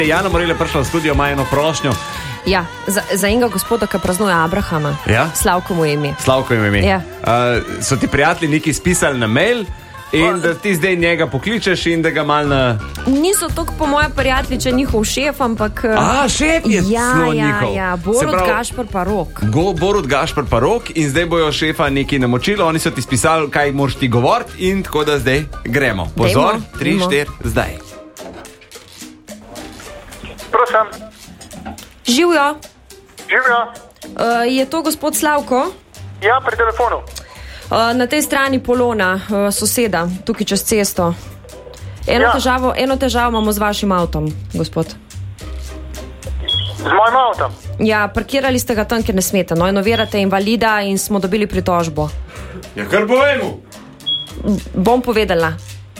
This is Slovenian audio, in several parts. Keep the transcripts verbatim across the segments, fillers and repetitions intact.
Jana Morelj je prišla v studio, ima eno prošnjo. Ja, za, za enega gospoda, ki praznuje Abrahama. Ja? Slavko mu je ime. Slavko mu je ime. Ja. Uh, so ti prijatelji nekaj spisali na mail in da ti zdaj njega pokličeš in da ga mal na... Niso toliko po moje prijatelji, če njihov šef, ampak... A, šef je ja, celo ja, njihov. Ja, Borut pravi, Gašper pa Rok. Go, Borut Gašper pa Rok in zdaj bojo šefa nekaj namočilo, oni so ti spisali, kaj moraš ti govoriti in tako da zdaj gremo. Pozor, Dejmo, tri, dejmo. štir, zdaj. Prosim. Živjo, Živjo. uh, je to gospod Slavko? Ja, pri telefonu. Uh, na tej strani Polona, uh, soseda, tukaj čez cesto. Eno, Ja. težavo, eno težavo imamo z vašim avtom, gospod. Z mojim avtom. Ja, parkirali ste ga tam, kjer ne smete. No, inovirate invalida in smo dobili pritožbo. Ja, kar povemo. Bom povedala.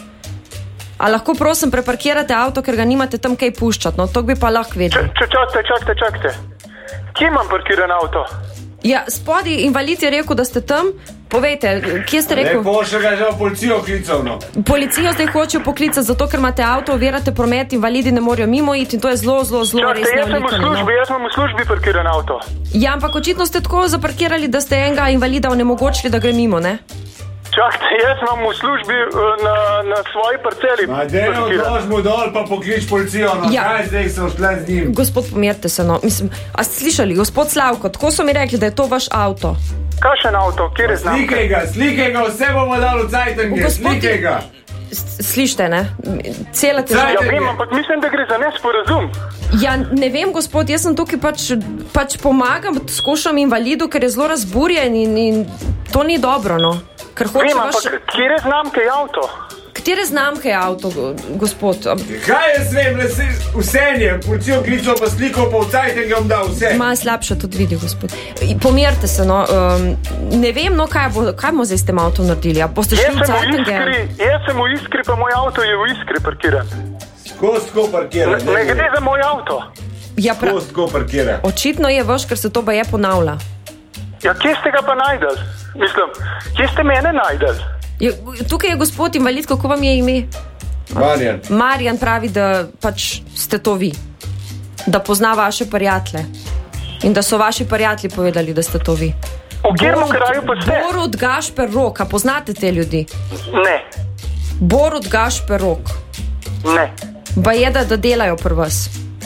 A lahko prosim preparkirate avto, ker ga nimate tam kaj puščati? No, to bi pa lahko vedeli. Če, čakajte, čakajte, čakajte. Kje imam parkiran avto? Ja, spodi invalid je rekel, da ste tam. Povejte, kje ste rekel? še ga že v policijo klical, no. Policijo zdaj hočejo poklicati, zato ker imate avto, ovirate promet, invalidi ne morejo mimo iti in to je zelo, zelo, zelo Čakajte, resno. jaz sem v službi, jaz imam v službi parkiran avto. Ja, ampak očitno ste tako zaparkirali, da ste enega invalida onemogočili, da gre mimo, ne? Čakajte, jaz imam v službi uh, na, na svoji parceli. parkiran. mu dol pa poklič policijo, no. Ja. Kaj zdaj so šle z njim? Gospod, pomirite se, no. Mislim, a ste slišali, gospod Slavko, tako so mi rekli, da je to vaš avto. Kakšen avto, kjer je znamka? ga, slikaj ga, vse bomo dali v cajtanje, Gospod- S- Slište, ne? Cela težava. Ja, vem, ampak mislim, da gre za nesporazum. Ja, ne vem, gospod, jaz sem tukaj pač, pač pomagam, skušam invalidu, ker je zelo razburjen in, in to ni dobro, no. Ker hoče Vem, vaš... ampak kjer je znamka je avto? Katere znamke je avto, go- gospod? Kaj jaz vem, vse je, policijo klical pa sliko pa v cajtanje vam dal vse. Malo slabše tudi vidi, gospod. Pomirite se, no. Um, ne vem, no, kaj, bo, kaj bomo zdaj s tem avtom naredili. A boste šli Jaz v sem v cajtanje? Iskri, jaz sem v Iskri, pa moj avto je v Iskri parkiran. Kost ko parkira, Ne, ne gre za moj avto. Ja, pra... ko parkira. Očitno je vaš, ker se to baje ponavlja. Ja, kje ste ga pa najdel? Mislim, kje ste mene najdel? Je, tukaj je gospod invalid, kako vam je ime? Marjan. Marjan pravi, da pač ste to vi. Da pozna vaše prijatelje. In da so vaši prijatelji povedali, da ste to vi. V katerem kraju pa ste? Borut Gašper Rok, a poznate te ljudi? Ne, Borut Gašper Rok. ne. Ba je, da, da delajo pri vas.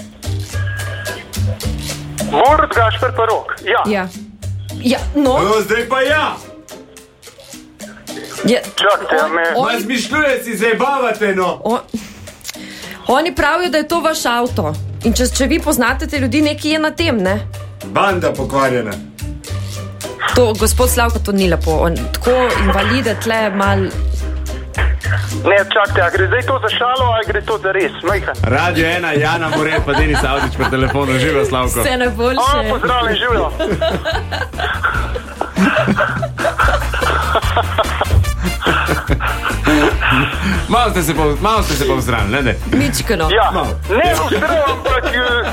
Borut Gašper pa Rok, ja. Ja. Ja, no. No, zdaj pa ja. Je, Čakajte, a me... on, zmišljuje si, zabavate, no. on, oni pravijo, da je to vaš avto. In če, če vi poznate te ljudi, nekaj je na tem, ne? Banda pokvarjena. To, gospod Slavko, to ni lepo. On, tako invalide tle mal... Ne, čakajte, a gre zdaj to za šalo, ali gre to za res? Majhan. Radio ena, Jana Morelj pa Denis Avdić po telefonu. Živo, Slavko. Vse najboljše. O, pozdravljen, živjo. Malo ste se pa, malo ste se pa vzrali, ne, ne? Mičkano. Ja, Malo. ne vzdrl, ampak... eh,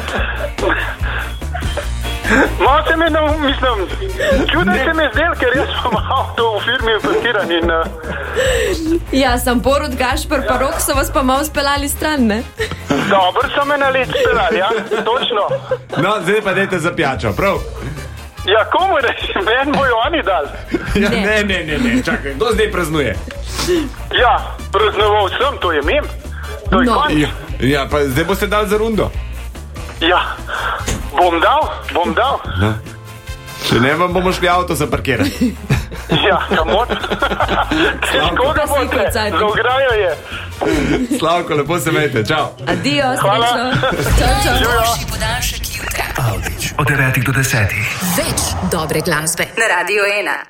Malo se me, no, mislim, čudno se me zdel, ker jaz sem avto v firmi parkiran in... Uh, Ja, sem Borut Gašper pa Rok, so vas pa malo speljali stran, ne? dobro so me na let speljali, ja, točno. No, zdaj pa dajte za pijačo, prav? Ja, komu reči, meni bojo oni dal. Ja, Ne. ne, ne, ne, ne, čakaj, kdo zdaj praznuje? Ja, praznoval sem, to je mem. To je No. konc. Ja, ja, pa zdaj boste dali za rundo. Ja, bom dal, bom dal. No. Če ne, vam bomo šli avto zaparkirati. Ja, kamot. Težko ga Pa sliko boste, odzadnji. za ograjo je. Slavko, lepo se imejte, čau. Adijo, Hvala. srečno. Čau, čau. Boljši podaljšek Jutra. Od devetih do desetih. Več dobre glasbe na Radio ena.